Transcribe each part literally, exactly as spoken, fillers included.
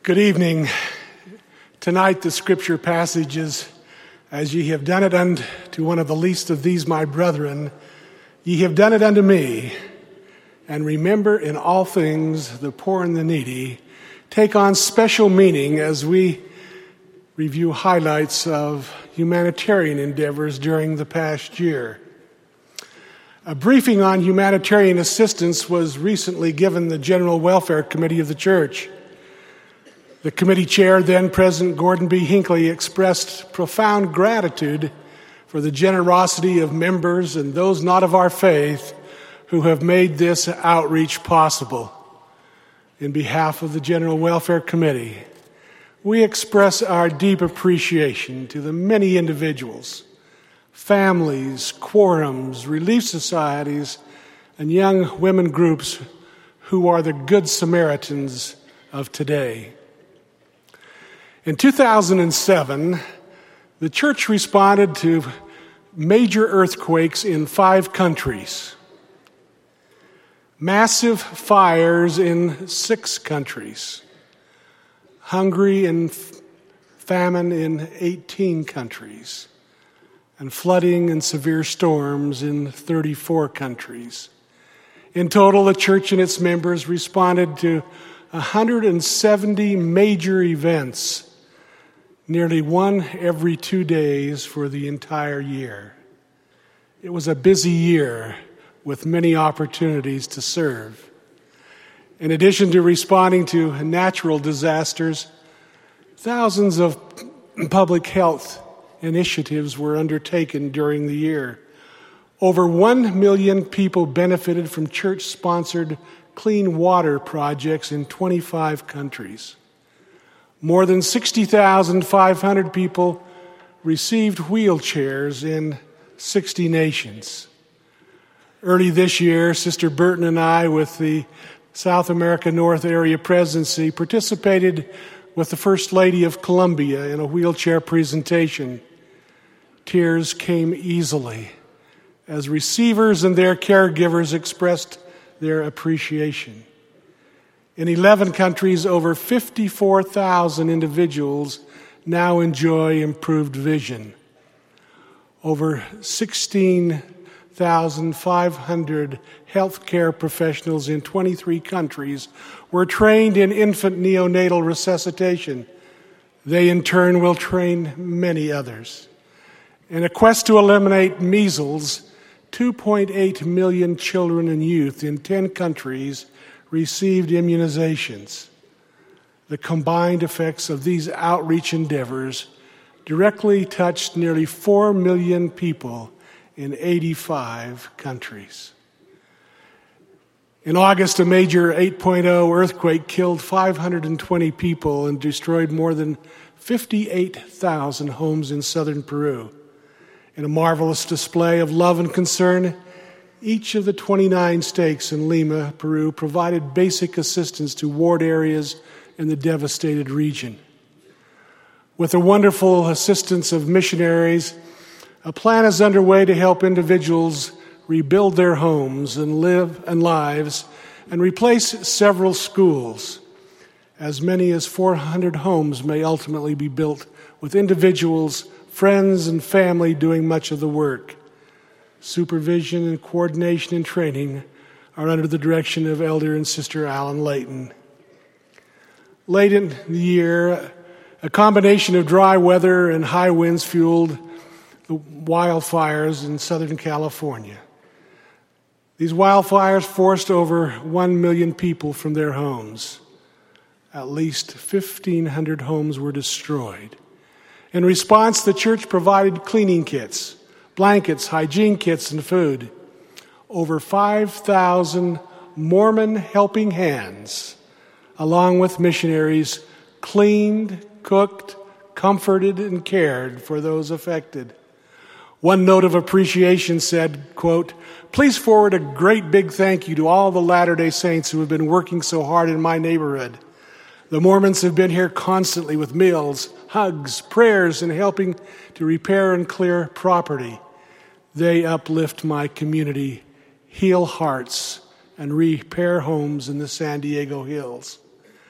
Good evening. Tonight the scripture passage is, as ye have done it unto one of the least of these my brethren, ye have done it unto me. And remember in all things the poor and the needy take on special meaning as we review highlights of humanitarian endeavors during the past year. A briefing on humanitarian assistance was recently given the General Welfare Committee of the Church. The committee chair, then President Gordon B. Hinckley, expressed profound gratitude for the generosity of members and those not of our faith who have made this outreach possible. In behalf of the General Welfare Committee, we express our deep appreciation to the many individuals, families, quorums, relief societies, and young women groups who are the Good Samaritans of today. In two thousand seven, the church responded to major earthquakes in five countries, massive fires in six countries, hunger and famine in eighteen countries, and flooding and severe storms in thirty-four countries. In total, the church and its members responded to one hundred seventy major events, nearly one every two days for the entire year. It was a busy year with many opportunities to serve. In addition to responding to natural disasters, thousands of public health initiatives were undertaken during the year. Over one million people benefited from church-sponsored clean water projects in twenty-five countries. More than sixty thousand five hundred people received wheelchairs in sixty nations. Early this year, Sister Burton and I, with the South America North Area Presidency, participated with the First Lady of Colombia in a wheelchair presentation. Tears came easily as receivers and their caregivers expressed their appreciation. In eleven countries, over fifty-four thousand individuals now enjoy improved vision. Over sixteen thousand five hundred healthcare professionals in twenty-three countries were trained in infant neonatal resuscitation. They, in turn, will train many others. In a quest to eliminate measles, two point eight million children and youth in ten countries received immunizations. The combined effects of these outreach endeavors directly touched nearly four million people in eighty-five countries. In August, a major eight point oh earthquake killed five hundred twenty people and destroyed more than fifty-eight thousand homes in southern Peru. In a marvelous display of love and concern, each of the twenty-nine states in Lima, Peru, provided basic assistance to ward areas in the devastated region. With the wonderful assistance of missionaries, a plan is underway to help individuals rebuild their homes and live and lives and replace several schools. As many as four hundred homes may ultimately be built, with individuals, friends, and family doing much of the work. Supervision and coordination and training are under the direction of Elder and Sister Alan Layton. Late in the year, a combination of dry weather and high winds fueled the wildfires in Southern California. These wildfires forced over one million people from their homes. At least fifteen hundred homes were destroyed. In response, the church provided cleaning kits, blankets, hygiene kits, and food. Over five thousand Mormon helping hands, along with missionaries, cleaned, cooked, comforted, and cared for those affected. One note of appreciation said, quote, "Please forward a great big thank you to all the Latter-day Saints who have been working so hard in my neighborhood. The Mormons have been here constantly with meals, hugs, prayers, and helping to repair and clear property. They uplift my community, heal hearts, and repair homes in the San Diego hills.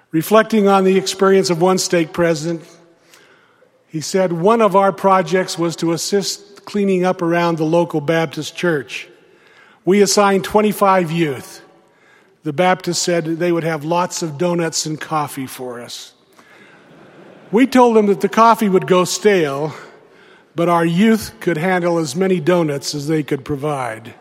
Reflecting on the experience of one stake president, he said, one of our projects was to assist cleaning up around the local Baptist church. We assigned twenty-five youth. The Baptists said they would have lots of donuts and coffee for us. We told them that the coffee would go stale, but our youth could handle as many donuts as they could provide.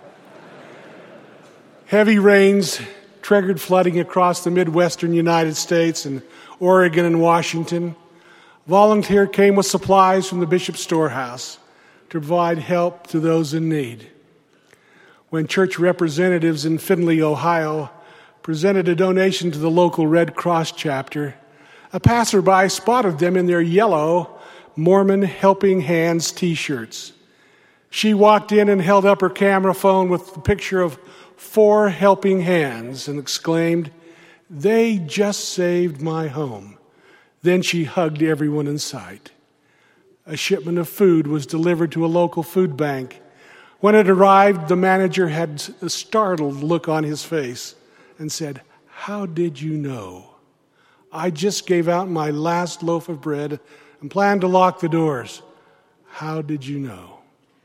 Heavy rains triggered flooding across the Midwestern United States and Oregon and Washington. A volunteer came with supplies from the Bishop's Storehouse to provide help to those in need. When church representatives in Findlay, Ohio, presented a donation to the local Red Cross chapter, a passerby spotted them in their yellow Mormon Helping Hands t-shirts. She walked in and held up her camera phone with a picture of four helping hands and exclaimed, "They just saved my home." Then she hugged everyone in sight. A shipment of food was delivered to a local food bank. When it arrived, the manager had a startled look on his face and said, "How did you know? I just gave out my last loaf of bread and planned to lock the doors. How did you know?"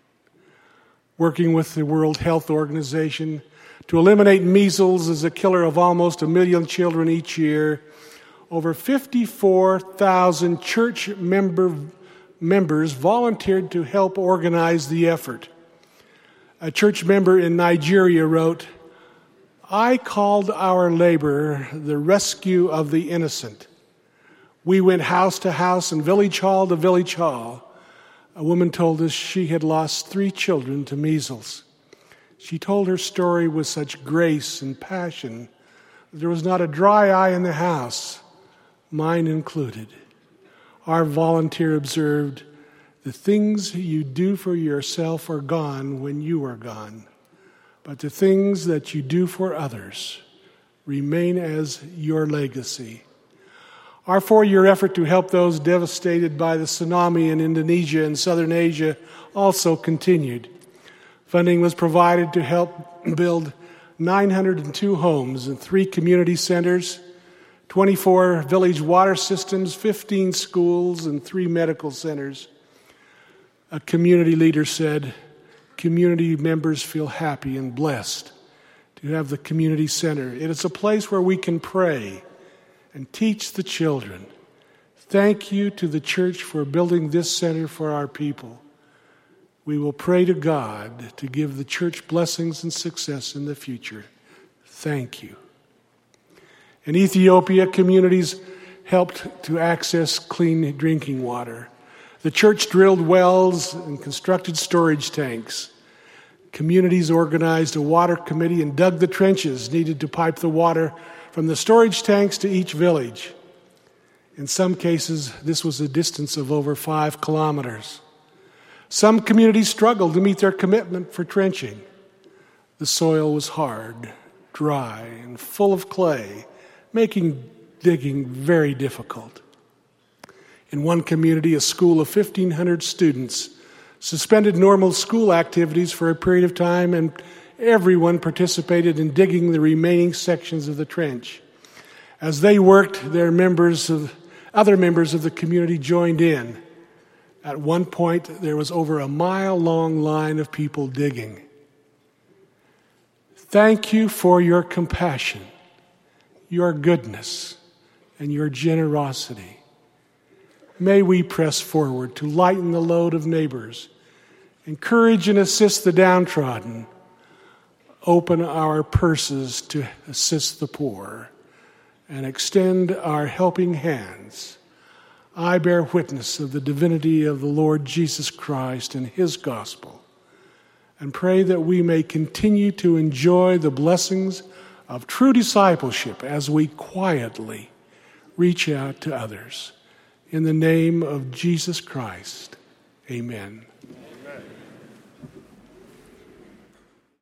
Working with the World Health Organization to eliminate measles as a killer of almost a million children each year, over fifty-four thousand church member, members volunteered to help organize the effort. A church member in Nigeria wrote, "I called our labor the rescue of the innocent. We went house to house and village hall to village hall. A woman told us she had lost three children to measles. She told her story with such grace and passion that there was not a dry eye in the house, mine included. Our volunteer observed, 'The things you do for yourself are gone when you are gone, but the things that you do for others remain as your legacy.' Our four-year effort to help those devastated by the tsunami in Indonesia and Southern Asia also continued. Funding was provided to help build nine hundred two homes in three community centers, twenty-four village water systems, fifteen schools, and three medical centers. A community leader said, "Community members feel happy and blessed to have the community center. It is a place where we can pray and teach the children. Thank you to the church for building this center for our people. We will pray to God to give the church blessings and success in the future. Thank you." In Ethiopia, communities helped to access clean drinking water. The church drilled wells and constructed storage tanks. Communities organized a water committee and dug the trenches needed to pipe the water from the storage tanks to each village. In some cases, this was a distance of over five kilometers. Some communities struggled to meet their commitment for trenching. The soil was hard, dry, and full of clay, making digging very difficult. In one community, a school of fifteen hundred students suspended normal school activities for a period of time, and everyone participated in digging the remaining sections of the trench. As they worked, their members of, other members of the community joined in. At one point, there was over a mile-long line of people digging. Thank you for your compassion, your goodness, and your generosity. May we press forward to lighten the load of neighbors, encourage and assist the downtrodden, open our purses to assist the poor, and extend our helping hands. I bear witness of the divinity of the Lord Jesus Christ and his gospel, and pray that we may continue to enjoy the blessings of true discipleship as we quietly reach out to others. In the name of Jesus Christ, amen.